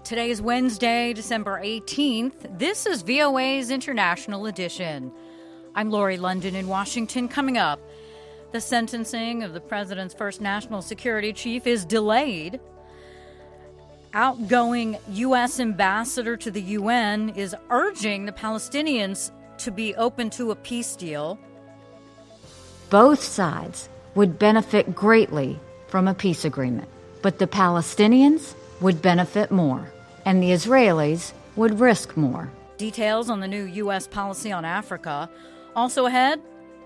Today is Wednesday, December 18th. This is VOA's International Edition. I'm Lori London in Washington. Coming up, the sentencing of the president's first national security chief is delayed. Outgoing U.S. ambassador to the UN is urging the Palestinians to be open to a peace deal. Both sides would benefit greatly from a peace agreement, but the Palestinians would benefit more, and the Israelis would risk more. Details on the new U.S. policy on Africa. Also ahead,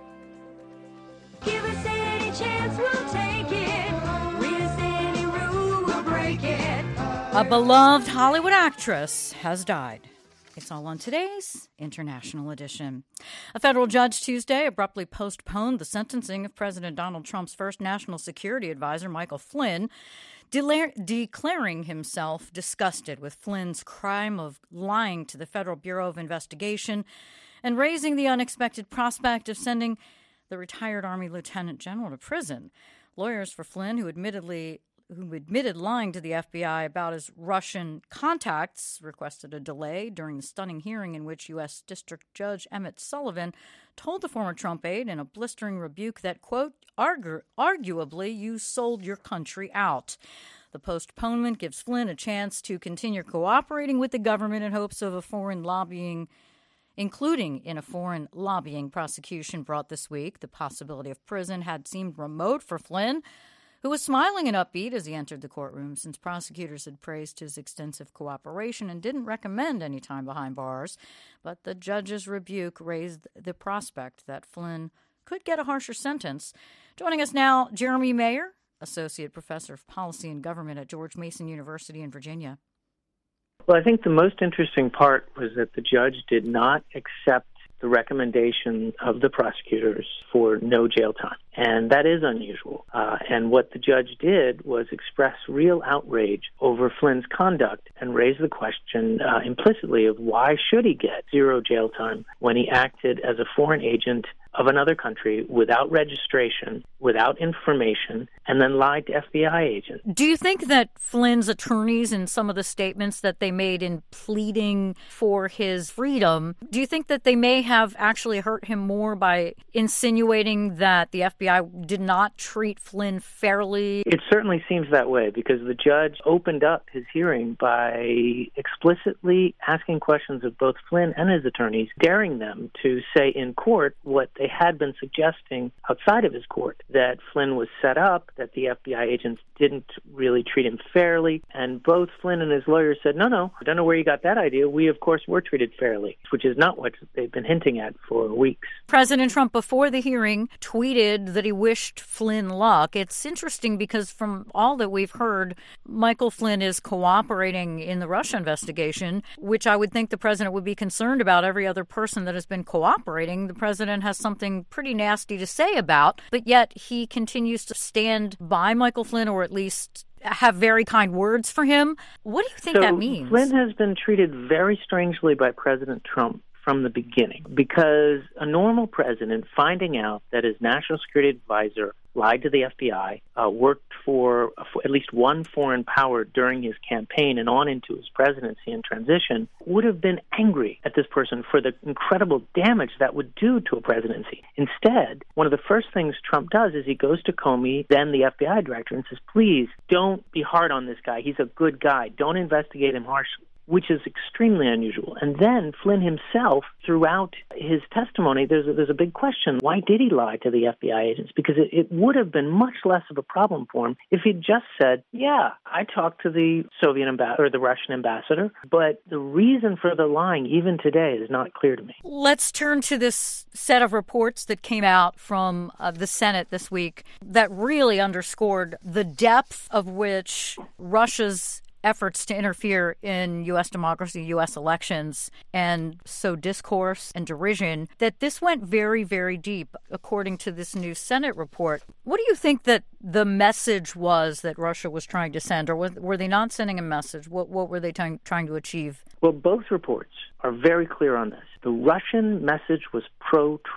give us any chance, we'll take it. Read us any rule, we'll break it. a beloved Hollywood actress has died. It's all on today's International Edition. A federal judge Tuesday abruptly postponed the sentencing of President Donald Trump's first national security advisor, Michael Flynn, declaring himself disgusted with Flynn's crime of lying to the Federal Bureau of Investigation and raising the unexpected prospect of sending the retired Army Lieutenant General to prison. Lawyers for Flynn, who admitted lying to the FBI about his Russian contacts, requested a delay during the stunning hearing in which U.S. District Judge Emmett Sullivan told the former Trump aide in a blistering rebuke that, quote, arguably you sold your country out. The postponement gives Flynn a chance to continue cooperating with the government in hopes of including in a foreign lobbying prosecution brought this week. The possibility of prison had seemed remote for Flynn, who was smiling and upbeat as he entered the courtroom, since prosecutors had praised his extensive cooperation and didn't recommend any time behind bars. But the judge's rebuke raised the prospect that Flynn could get a harsher sentence. Joining us now, Jeremy Mayer, Associate Professor of Policy and Government at George Mason University in Virginia. Well, I think the most interesting part was that the judge did not accept the recommendation of the prosecutors for no jail time. And that is unusual. And what the judge did was express real outrage over Flynn's conduct and raise the question implicitly of why should he get zero jail time when he acted as a foreign agent of another country without registration, without information, and then lied to FBI agents. Do you think that Flynn's attorneys, in some of the statements that they made in pleading for his freedom, do you think that they may have actually hurt him more by insinuating that the FBI did not treat Flynn fairly? It certainly seems that way, because the judge opened up his hearing by explicitly asking questions of both Flynn and his attorneys, daring them to say in court what they had been suggesting outside of his court, that Flynn was set up, that the FBI agents didn't really treat him fairly, and both Flynn and his lawyers said, no, I don't know where you got that idea. We, of course, were treated fairly, which is not what they've been hinting at for weeks. President Trump, before the hearing, tweeted that he wished Flynn luck. It's interesting because from all that we've heard, Michael Flynn is cooperating in the Russia investigation, which I would think the president would be concerned about. Every other person that has been cooperating, the president has something pretty nasty to say about, but yet he continues to stand by Michael Flynn, or at least have very kind words for him. What do you think that means? Flynn has been treated very strangely by President Trump from the beginning, because a normal president finding out that his national security advisor lied to the FBI, worked for at least one foreign power during his campaign and on into his presidency and transition, would have been angry at this person for the incredible damage that would do to a presidency. Instead, one of the first things Trump does is he goes to Comey, then the FBI director, and says, please don't be hard on this guy. He's a good guy. Don't investigate him harshly, which is extremely unusual. And then Flynn himself, throughout his testimony, there's a big question. Why did he lie to the FBI agents? Because it would have been much less of a problem for him if he'd just said, yeah, I talked to the the Russian ambassador, but the reason for the lying, even today, is not clear to me. Let's turn to this set of reports that came out from the Senate this week that really underscored the depth of which Russia's efforts to interfere in U.S. democracy, U.S. elections, and sow discourse and derision, that this went very, very deep, according to this new Senate report. What do you think that the message was that Russia was trying to send, or were they not sending a message? What were they trying to achieve? Well, both reports are very clear on this. The Russian message was pro-Trump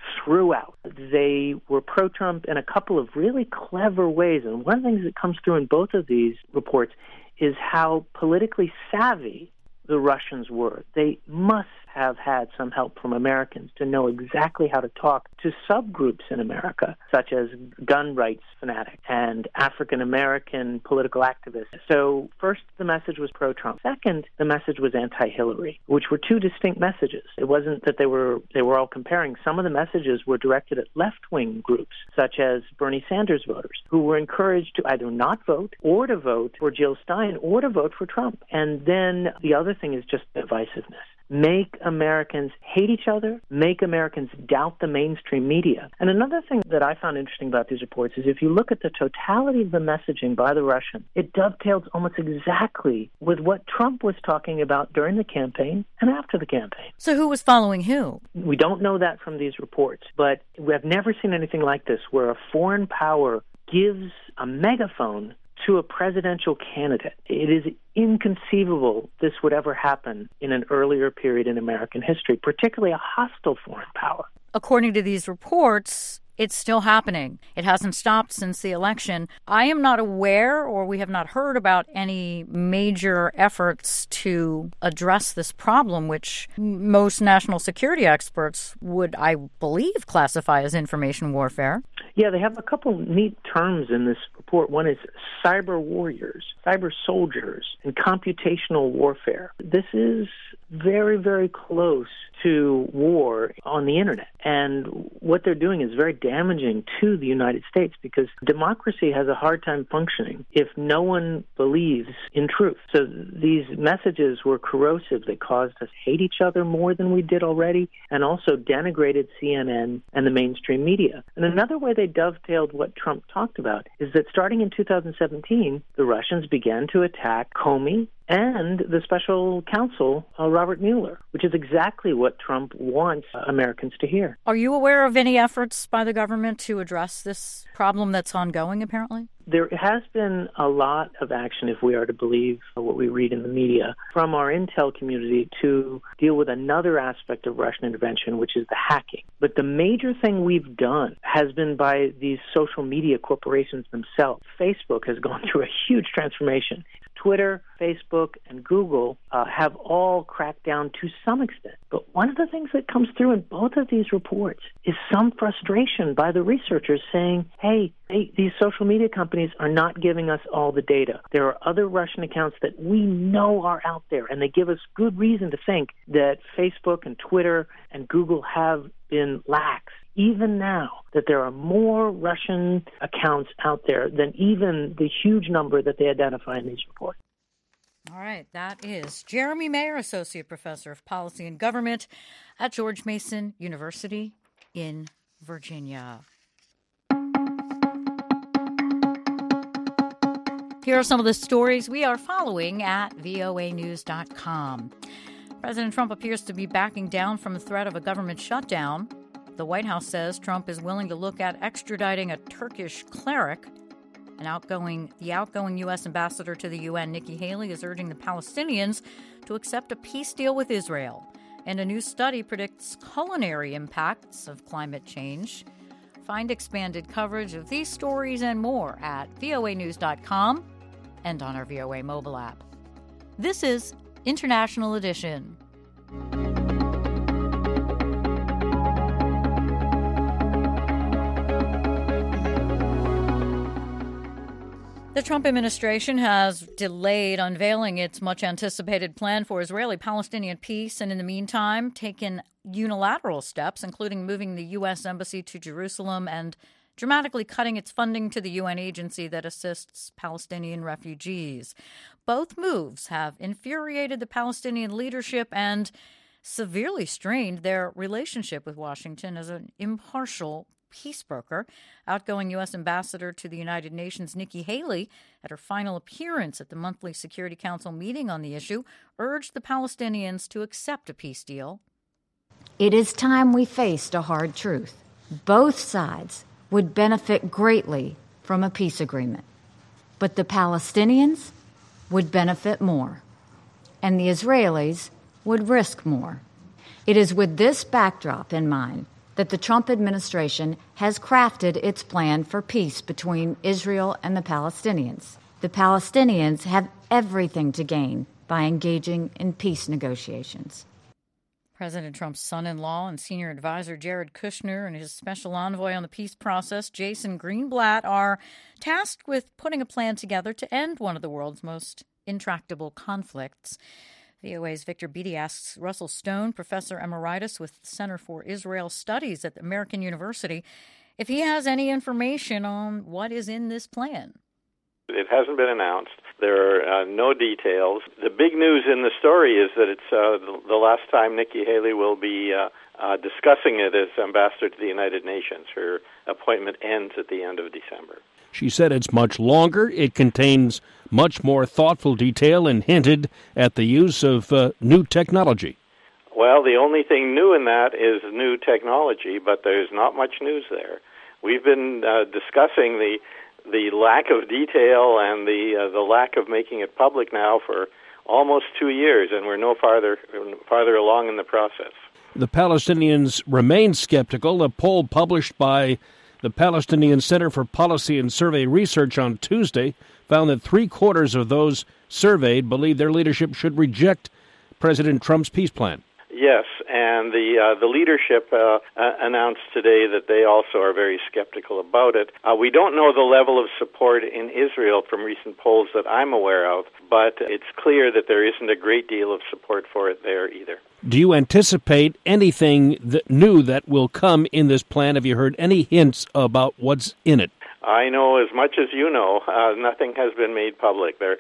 throughout. They were pro-Trump in a couple of really clever ways. And one of the things that comes through in both of these reports is how politically savvy the Russians were. They must have had some help from Americans to know exactly how to talk to subgroups in America, such as gun rights fanatics and African-American political activists. So first, the message was pro-Trump. Second, the message was anti-Hillary, which were two distinct messages. It wasn't that they were all comparing. Some of the messages were directed at left-wing groups, such as Bernie Sanders voters, who were encouraged to either not vote or to vote for Jill Stein or to vote for Trump. And then the other thing is just divisiveness. Make Americans hate each other, make Americans doubt the mainstream media. And another thing that I found interesting about these reports is if you look at the totality of the messaging by the Russians, it dovetails almost exactly with what Trump was talking about during the campaign and after the campaign. So who was following who? We don't know that from these reports, but we have never seen anything like this where a foreign power gives a megaphone to a presidential candidate. It is inconceivable this would ever happen in an earlier period in American history, particularly a hostile foreign power. According to these reports, it's still happening. It hasn't stopped since the election. I am not aware, or we have not heard about any major efforts to address this problem, which most national security experts would, I believe, classify as information warfare. Yeah, they have a couple neat terms in this report. One is cyber warriors, cyber soldiers, and computational warfare. This is very, very close to war on the internet. And what they're doing is very damaging to the United States because democracy has a hard time functioning if no one believes in truth. So these messages were corrosive. They caused us hate each other more than we did already and also denigrated CNN and the mainstream media. And another way they dovetailed what Trump talked about is that starting in 2017, the Russians began to attack Comey and the special counsel, Robert Mueller, which is exactly what Trump wants Americans to hear. Are you aware of any efforts by the government to address this problem that's ongoing, apparently? There has been a lot of action, if we are to believe what we read in the media, from our intel community to deal with another aspect of Russian intervention, which is the hacking. But the major thing we've done has been by these social media corporations themselves. Facebook has gone through a huge transformation. Twitter, Facebook, and Google have all cracked down to some extent. But one of the things that comes through in both of these reports is some frustration by the researchers saying, hey, these social media companies are not giving us all the data. There are other Russian accounts that we know are out there, and they give us good reason to think that Facebook and Twitter and Google have been lax. Even now, that there are more Russian accounts out there than even the huge number that they identify in these reports. All right, that is Jeremy Mayer, Associate Professor of Policy and Government at George Mason University in Virginia. Here are some of the stories we are following at voanews.com. President Trump appears to be backing down from the threat of a government shutdown. The White House says Trump is willing to look at extraditing a Turkish cleric. The outgoing U.S. ambassador to the UN, Nikki Haley, is urging the Palestinians to accept a peace deal with Israel. And a new study predicts culinary impacts of climate change. Find expanded coverage of these stories and more at voanews.com and on our VOA mobile app. This is International Edition. The Trump administration has delayed unveiling its much-anticipated plan for Israeli-Palestinian peace and, in the meantime, taken unilateral steps, including moving the U.S. Embassy to Jerusalem and dramatically cutting its funding to the UN agency that assists Palestinian refugees. Both moves have infuriated the Palestinian leadership and severely strained their relationship with Washington as an impartial peace broker. Outgoing U.S. Ambassador to the United Nations, Nikki Haley, at her final appearance at the monthly Security Council meeting on the issue, urged the Palestinians to accept a peace deal. It is time we faced a hard truth. Both sides would benefit greatly from a peace agreement, but the Palestinians would benefit more, and the Israelis would risk more. It is with this backdrop in mind that the Trump administration has crafted its plan for peace between Israel and the Palestinians. The Palestinians have everything to gain by engaging in peace negotiations. President Trump's son-in-law and senior advisor Jared Kushner and his special envoy on the peace process, Jason Greenblatt, are tasked with putting a plan together to end one of the world's most intractable conflicts. VOA's Victor Beatty asks Russell Stone, professor emeritus with the Center for Israel Studies at American University, if he has any information on what is in this plan. It hasn't been announced. There are no details. The big news in the story is that it's the last time Nikki Haley will be discussing it as ambassador to the United Nations. Her appointment ends at the end of December. She said it's much longer. It contains much more thoughtful detail and hinted at the use of new technology. Well, the only thing new in that is new technology, but there's not much news there. We've been discussing the lack of detail and the lack of making it public now for almost 2 years, and we're no farther along in the process. The Palestinians remain skeptical. A poll published by the Palestinian Center for Policy and Survey Research on Tuesday found that 3/4 of those surveyed believe their leadership should reject President Trump's peace plan. Yes, and the leadership announced today that they also are very skeptical about it. We don't know the level of support in Israel from recent polls that I'm aware of, but it's clear that there isn't a great deal of support for it there either. Do you anticipate anything new that will come in this plan? Have you heard any hints about what's in it? I know as much as you know. Nothing has been made public there.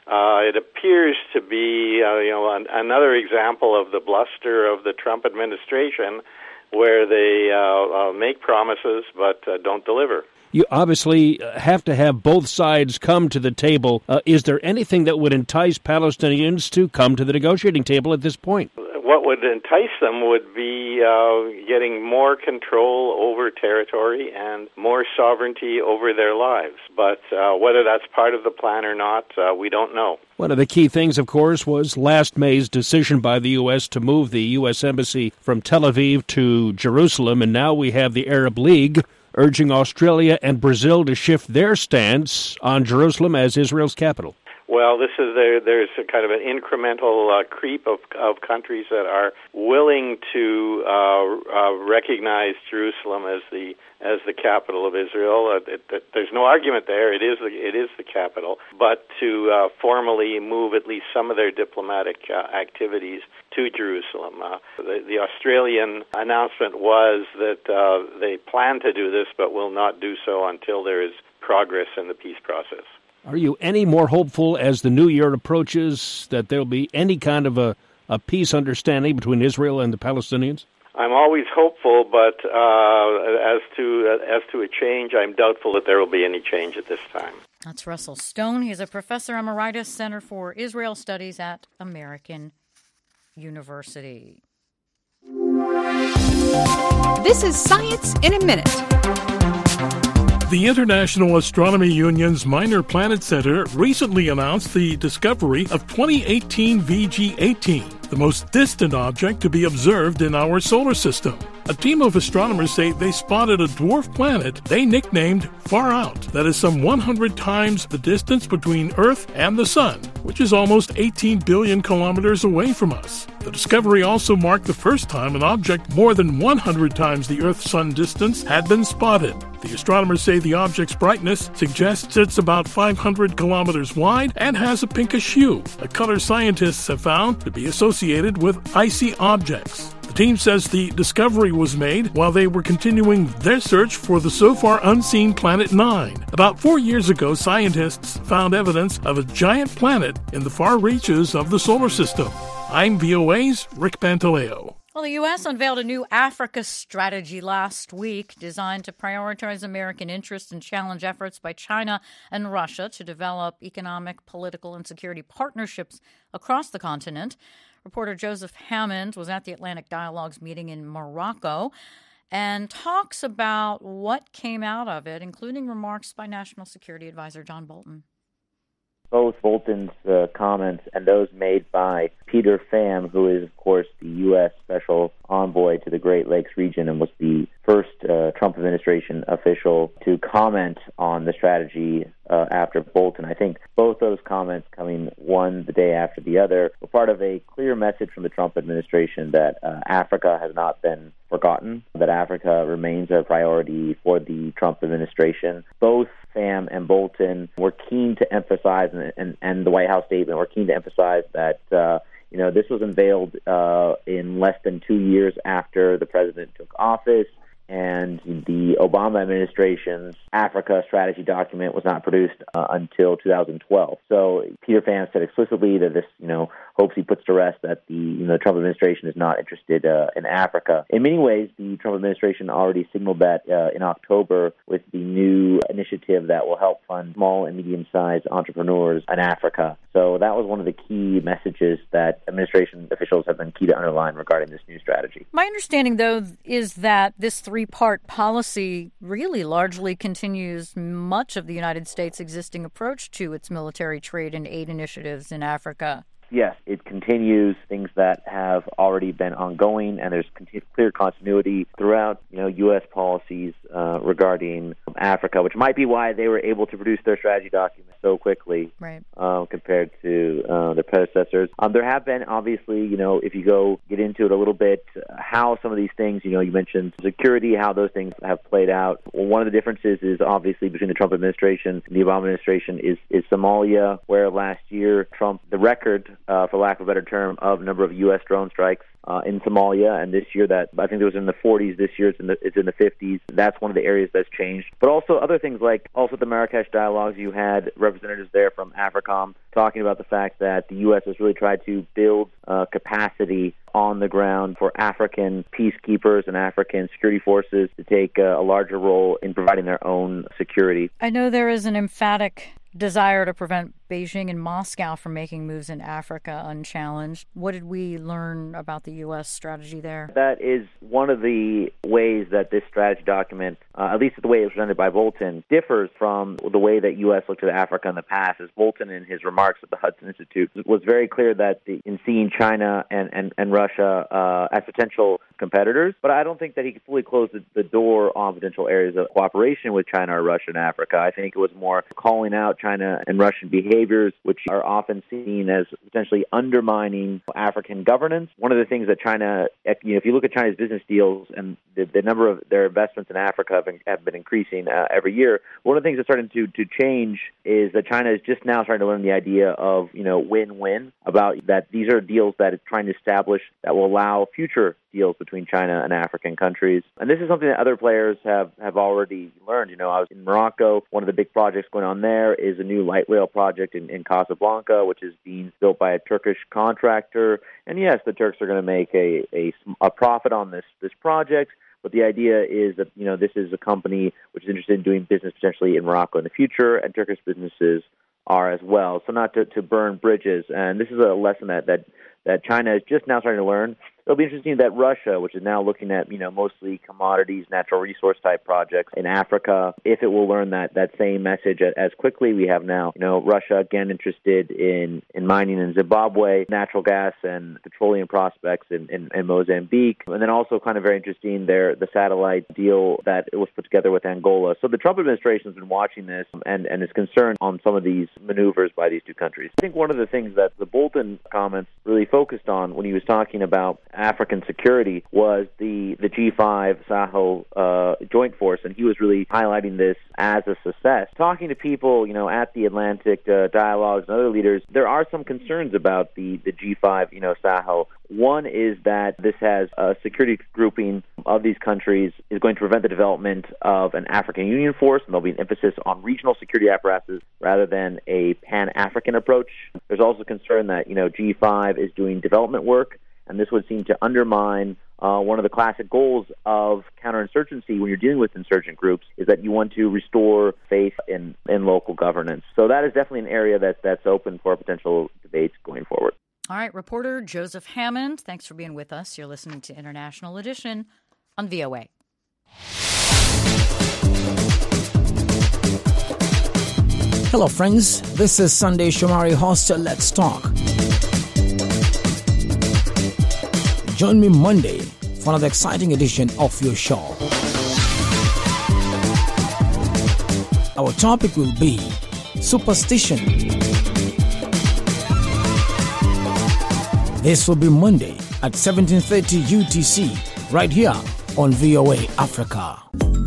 It appears to be, another example of the bluster of the Trump administration, where they make promises but don't deliver. You obviously have to have both sides come to the table. Is there anything that would entice Palestinians to come to the negotiating table at this point? What would entice them would be getting more control over territory and more sovereignty over their lives. But whether that's part of the plan or not, we don't know. One of the key things, of course, was last May's decision by the U.S. to move the U.S. Embassy from Tel Aviv to Jerusalem, and now we have the Arab League urging Australia and Brazil to shift their stance on Jerusalem as Israel's capital. Well, there's a kind of an incremental creep of countries that are willing to recognize Jerusalem as the capital of Israel. There's no argument there. It is the capital, but to formally move at least some of their diplomatic activities to Jerusalem. The Australian announcement was that they plan to do this, but will not do so until there is progress in the peace process. Are you any more hopeful as the new year approaches that there will be any kind of a peace understanding between Israel and the Palestinians? I'm always hopeful, but as to a change, I'm doubtful that there will be any change at this time. That's Russell Stone. He's a professor emeritus, Center for Israel Studies at American University. This is Science in a Minute. The International Astronomy Union's Minor Planet Center recently announced the discovery of 2018 VG18, the most distant object to be observed in our solar system. A team of astronomers say they spotted a dwarf planet they nicknamed Far Out, that is some 100 times the distance between Earth and the Sun, which is almost 18 billion kilometers away from us. The discovery also marked the first time an object more than 100 times the Earth-Sun distance had been spotted. The astronomers say the object's brightness suggests it's about 500 kilometers wide and has a pinkish hue, a color scientists have found to be associated with icy objects. The team says the discovery was made while they were continuing their search for the so far unseen Planet 9. About 4 years ago, scientists found evidence of a giant planet in the far reaches of the solar system. I'm VOA's Rick Pantaleo. Well, the U.S. unveiled a new Africa strategy last week designed to prioritize American interests and challenge efforts by China and Russia to develop economic, political, and security partnerships across the continent. Reporter Joseph Hammond was at the Atlantic Dialogues meeting in Morocco and talks about what came out of it, including remarks by National Security Advisor John Bolton. both Bolton's comments and those made by Peter Pham, who is, of course, the U.S. Special Envoy to the Great Lakes region and was the first Trump administration official to comment on the strategy after Bolton. I think both those comments, coming one the day after the other, were part of a clear message from the Trump administration that Africa has not been forgotten, that Africa remains a priority for the Trump administration. Both Pham and Bolton were keen to emphasize, and the White House statement were keen to emphasize that this was unveiled in less than 2 years after the president took office, and the Obama administration's Africa strategy document was not produced until 2012. So Peter Pham said explicitly that this, hopes he puts to rest that the Trump administration is not interested in Africa. In many ways, the Trump administration already signaled that in October with the new initiative that will help fund small and medium-sized entrepreneurs in Africa. So that was one of the key messages that administration officials have been key to underline regarding this new strategy. My understanding, though, is that this three-part policy really largely continues much of the United States' existing approach to its military trade and aid initiatives in Africa. Yes, it continues things that have already been ongoing, and there's clear continuity throughout, U.S. policies regarding Africa, which might be why they were able to produce their strategy document so quickly, right, compared to their predecessors. There have been, obviously, if you get into it a little bit, how some of these things, you mentioned security, how those things have played out. Well, one of the differences is obviously between the Trump administration and the Obama administration is Somalia, where last year Trump, the record, for lack of a better term, of number of U.S. drone strikes in Somalia, and this year that I think it was in the 40s. This year it's in the 50s. That's one of the areas that's changed. But also other things like also the Marrakesh dialogues, you had representatives there from AFRICOM talking about the fact that the U.S. has really tried to build capacity on the ground for African peacekeepers and African security forces to take a larger role in providing their own security. I know there is an emphatic desire to prevent Beijing and Moscow from making moves in Africa unchallenged. What did we learn about the U.S. strategy there? That is one of the ways that this strategy document, at least the way it was presented by Bolton, differs from the way that U.S. looked at Africa in the past. As Bolton, in his remarks at the Hudson Institute, was very clear that in seeing China and Russia as potential competitors, but I don't think that he could fully close the door on potential areas of cooperation with China or Russia and Africa. I think it was more calling out China and Russian behaviors, which are often seen as potentially undermining African governance. One of the things that China, if you look at China's business deals and the number of their investments in Africa have been increasing every year, one of the things that's starting to change is that China is just now starting to learn the idea of, win-win, about that these are deals that it's trying to establish that will allow future deals between China and African countries. And this is something that other players have already learned. I was in Morocco. One of the big projects going on there is a new light rail project in Casablanca, which is being built by a Turkish contractor. And yes, the Turks are going to make a profit on this project. But the idea is that, this is a company which is interested in doing business potentially in Morocco in the future, and Turkish businesses are as well. So not to burn bridges. And this is a lesson that China is just now starting to learn. It'll be interesting that Russia, which is now looking at, mostly commodities, natural resource type projects in Africa, if it will learn that same message as quickly. We have now, Russia again interested in mining in Zimbabwe, natural gas and petroleum prospects in Mozambique, and then also kind of very interesting the satellite deal that was put together with Angola. So the Trump administration has been watching this and is concerned on some of these maneuvers by these two countries. I think one of the things that the Bolton comments really focused on when he was talking about African security was the G5 Sahel joint force, and he was really highlighting this as a success. Talking to people, at the Atlantic dialogues and other leaders, there are some concerns about the G5, Sahel. One is that this has a security grouping of these countries is going to prevent the development of an African Union force, and there'll be an emphasis on regional security apparatuses rather than a Pan-African approach. There's also concern that, G5 is doing development work, and this would seem to undermine one of the classic goals of counterinsurgency when you're dealing with insurgent groups, is that you want to restore faith in local governance. So that is definitely an area that's open for potential debates going forward. All right, reporter Joseph Hammond, thanks for being with us. You're listening to International Edition on VOA. Hello friends, this is Sunday Shomari host. Let's talk. Join me Monday for another exciting edition of your show. Our topic will be superstition. This will be Monday at 17:30 UTC right here on VOA Africa.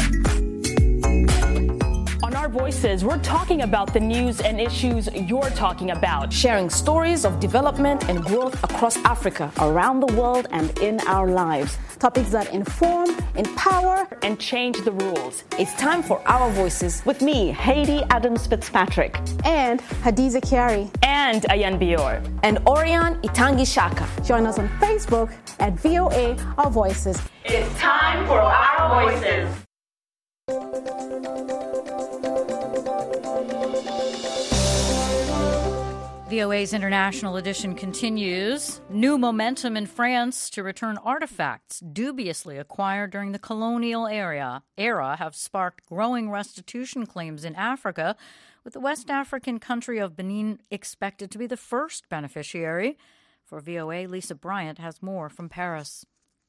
On Our Voices, we're talking about the news and issues you're talking about, sharing stories of development and growth across Africa, around the world, and in our lives. Topics that inform, empower, and change the rules. It's time for Our Voices with me, Haiti Adams Fitzpatrick, and Hadiza Kiari, and Ayan Bior, and Orion Itangi Shaka. Join us on Facebook at VOA Our Voices. It's time for Our Voices. VOA's International Edition continues. New momentum in France to return artifacts dubiously acquired during the colonial era have sparked growing restitution claims in Africa, with the West African country of Benin expected to be the first beneficiary. For VOA, Lisa Bryant has more from Paris.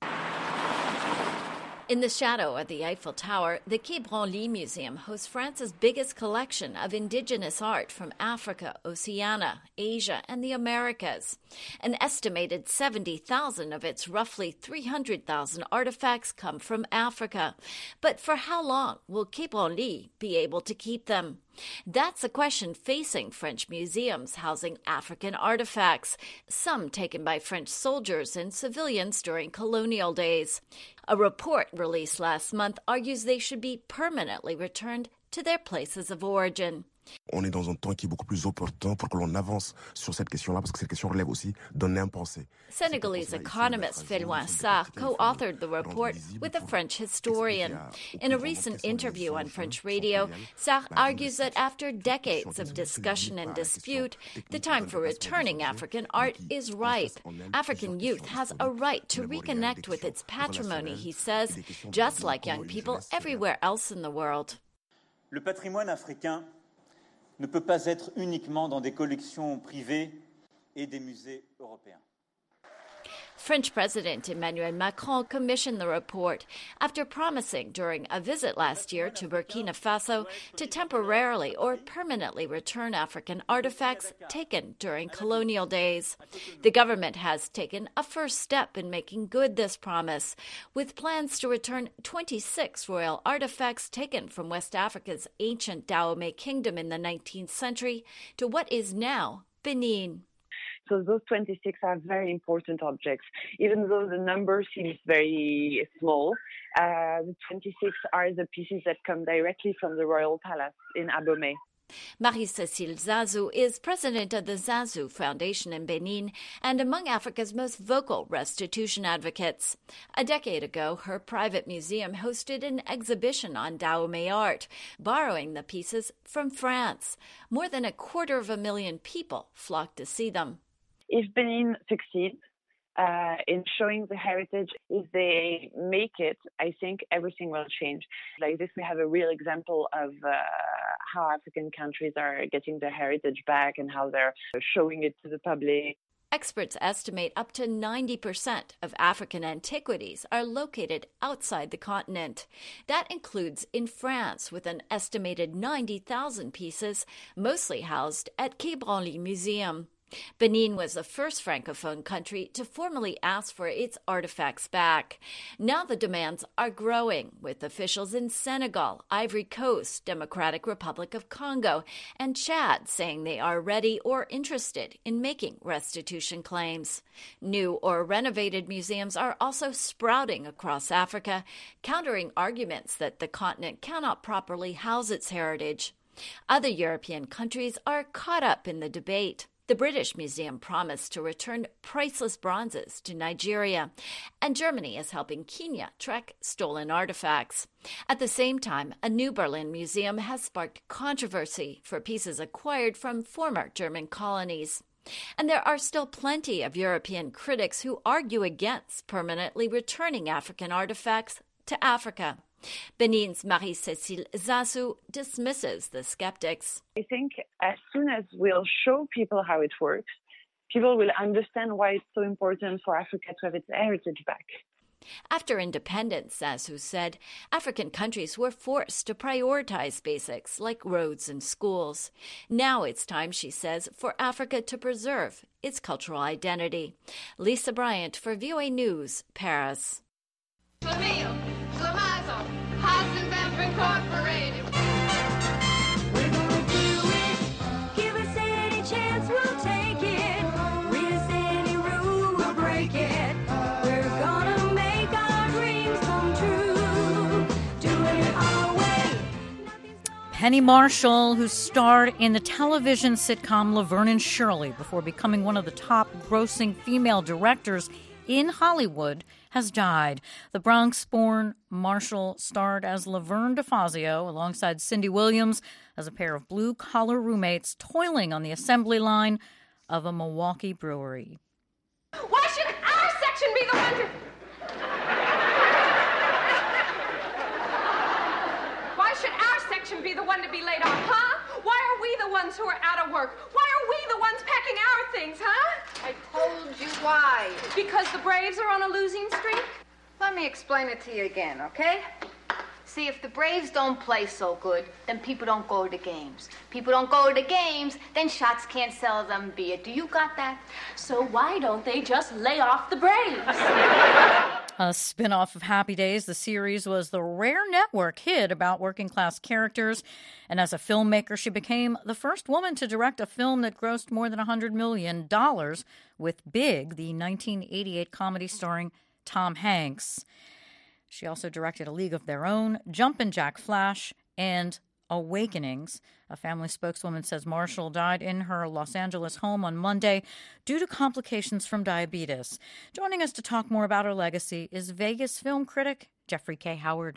In the shadow of the Eiffel Tower, the Quai Branly Museum hosts France's biggest collection of indigenous art from Africa, Oceania, Asia, and the Americas. An estimated 70,000 of its roughly 300,000 artifacts come from Africa. But for how long will Quai Branly be able to keep them? That's a question facing French museums housing African artifacts, some taken by French soldiers and civilians during colonial days. A report released last month argues they should be permanently returned to their places of origin. On est dans un temps qui est beaucoup plus opportun pour que l'on avance sur cette question-là, parce que cette question relève aussi d'un impensé. Senegalese economist Félix Sarr co-authored the report with a French historian. In a recent interview on French radio, Sarr argues that after decades of discussion and dispute, the time for returning African art is ripe. African youth has a right to reconnect with its patrimony, he says, just like young people everywhere else in the world. Le patrimoine africain ne peut pas être uniquement dans des collections privées et des musées européens. French President Emmanuel Macron commissioned the report after promising during a visit last year to Burkina Faso to temporarily or permanently return African artifacts taken during colonial days. The government has taken a first step in making good this promise, with plans to return 26 royal artifacts taken from West Africa's ancient Dahomey kingdom in the 19th century to what is now Benin. So those 26 are very important objects. Even though the number seems very small, the 26 are the pieces that come directly from the royal palace in Abomey. Marie-Cécile Zazu is president of the Zazu Foundation in Benin and among Africa's most vocal restitution advocates. A decade ago, her private museum hosted an exhibition on Dahomey art, borrowing the pieces from France. More than 250,000 people flocked to see them. If Benin succeeds in showing the heritage, if they make it, I think everything will change. Like this, we have a real example of how African countries are getting their heritage back and how they're showing it to the public. Experts estimate up to 90% of African antiquities are located outside the continent. That includes in France, with an estimated 90,000 pieces, mostly housed at Quai Branly Museum. Benin was the first Francophone country to formally ask for its artifacts back. Now the demands are growing, with officials in Senegal, Ivory Coast, Democratic Republic of Congo, and Chad saying they are ready or interested in making restitution claims. New or renovated museums are also sprouting across Africa, countering arguments that the continent cannot properly house its heritage. Other European countries are caught up in the debate. The British Museum promised to return priceless bronzes to Nigeria, and Germany is helping Kenya track stolen artifacts. At the same time, a new Berlin museum has sparked controversy for pieces acquired from former German colonies. And there are still plenty of European critics who argue against permanently returning African artifacts to Africa. Benin's Marie-Cécile Zazu dismisses the skeptics. I think as soon as we'll show people how it works, people will understand why it's so important for Africa to have its heritage back. After independence, Zazu said, African countries were forced to prioritize basics like roads and schools. Now it's time, she says, for Africa to preserve its cultural identity. Lisa Bryant for VOA News, Paris. Incorporated. We're gonna do it. Give us any chance, we'll take it. Read us any rule, we'll break it. We're gonna make our dreams come true. Doing it our way. Penny Marshall, who starred in the television sitcom Laverne and Shirley before becoming one of the top-grossing female directors in Hollywood, has died. The Bronx-born Marshall starred as Laverne DeFazio alongside Cindy Williams as a pair of blue-collar roommates toiling on the assembly line of a Milwaukee brewery. Why should our section be the one to... Why should our section be the one to be laid off, huh? Why are we the ones who are out of work? Why are we the ones packing our things, huh? I told you why. Because the Braves are on a losing streak? Let me explain it to you again, okay? See, if the Braves don't play so good, then people don't go to the games. People don't go to the games, then Shots can't sell them beer. Do you got that? So why don't they just lay off the Braves? A spin-off of Happy Days, the series was the rare network hit about working-class characters. And as a filmmaker, she became the first woman to direct a film that grossed more than $100 million with Big, the 1988 comedy starring Tom Hanks. She also directed A League of Their Own, Jumpin' Jack Flash, and Awakenings. A family spokeswoman says Marshall died in her Los Angeles home on Monday due to complications from diabetes. Joining us to talk more about her legacy is Vegas film critic Jeffrey K. Howard.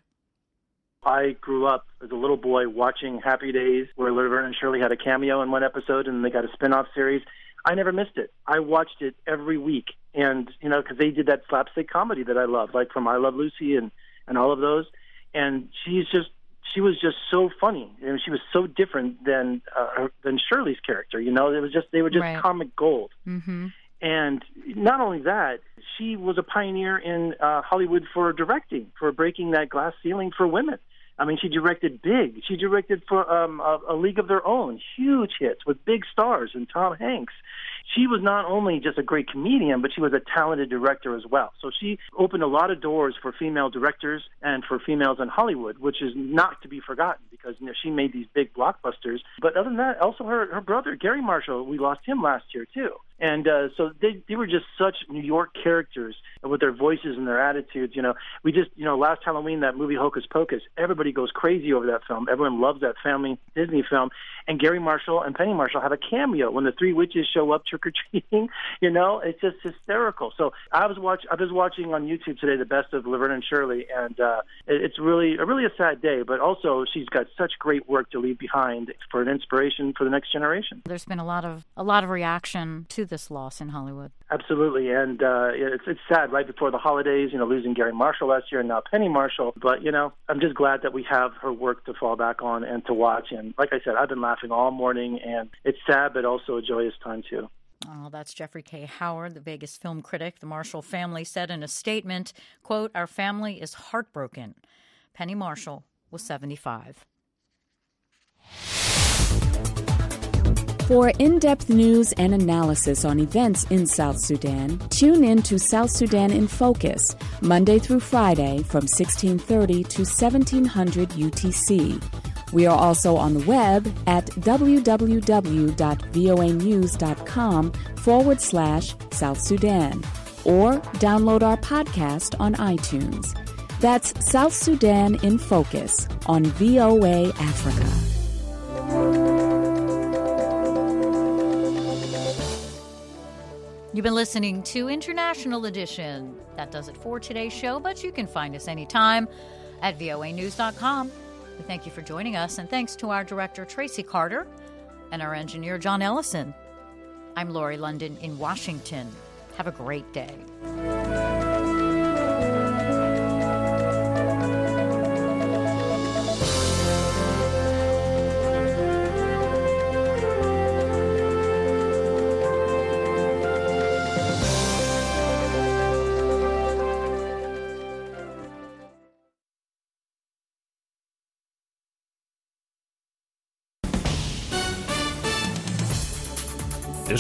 I grew up as a little boy watching Happy Days, where Laverne and Shirley had a cameo in one episode, and they got a spin-off series. I never missed it. I watched it every week, and, because they did that slapstick comedy that I love, like from I Love Lucy and all of those. And she was just so funny. I mean, she was so different than Shirley's character. They were just right. Comic gold. Mm-hmm. And not only that, she was a pioneer in Hollywood for directing, for breaking that glass ceiling for women. I mean, she directed Big. She directed for A League of Their Own, huge hits with big stars and Tom Hanks. She was not only just a great comedian, but she was a talented director as well. So she opened a lot of doors for female directors and for females in Hollywood, which is not to be forgotten because she made these big blockbusters. But other than that, also her brother, Gary Marshall, we lost him last year too. And so they were just such New York characters with their voices and their attitudes. We just, last Halloween, that movie Hocus Pocus, everybody goes crazy over that film. Everyone loves that family Disney film. And Gary Marshall and Penny Marshall have a cameo when the three witches show up trick-or-treating. It's just hysterical. So I was watching on YouTube today the best of Laverne and Shirley, and it's really a sad day. But also she's got such great work to leave behind for an inspiration for the next generation. There's been a lot of reaction to this loss in Hollywood. Absolutely, and it's sad right before the holidays, losing Gary Marshall last year and now Penny Marshall. But, I'm just glad that we have her work to fall back on and to watch. And like I said, I've been laughing all morning, and it's sad but also a joyous time too. Oh, that's Jeffrey K. Howard, the Vegas film critic. The Marshall family said in a statement, quote, "Our family is heartbroken." Penny Marshall was 75. For in-depth news and analysis on events in South Sudan, tune in to South Sudan in Focus, Monday through Friday from 1630 to 1700 UTC. We are also on the web at www.voanews.com/South Sudan, or download our podcast on iTunes. That's South Sudan in Focus on VOA Africa. You've been listening to International Edition. That does it for today's show, but you can find us anytime at voanews.com. We thank you for joining us, and thanks to our director, Tracy Carter, and our engineer, John Ellison. I'm Lori London in Washington. Have a great day.